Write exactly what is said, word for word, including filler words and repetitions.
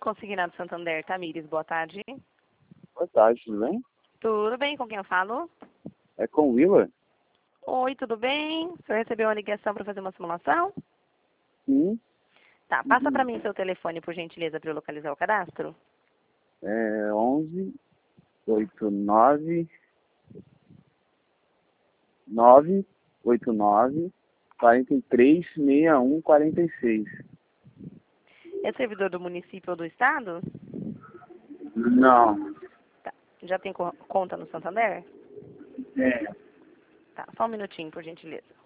Consignado Santander, Tamires, boa tarde. Boa tarde, tudo bem? Tudo bem, com quem eu falo? É com o Willa? Oi, tudo bem? O senhor recebeu uma ligação para fazer uma simulação? Sim. Tá, passa Uhum. para mim seu telefone, por gentileza, para eu localizar o cadastro. É onze, oito nove, nove, oito nove, quarenta e três, sessenta e um, quarenta e seis. É servidor do município ou do estado? Não. Tá. Já tem co- conta no Santander? É. Tá, só um minutinho, por gentileza.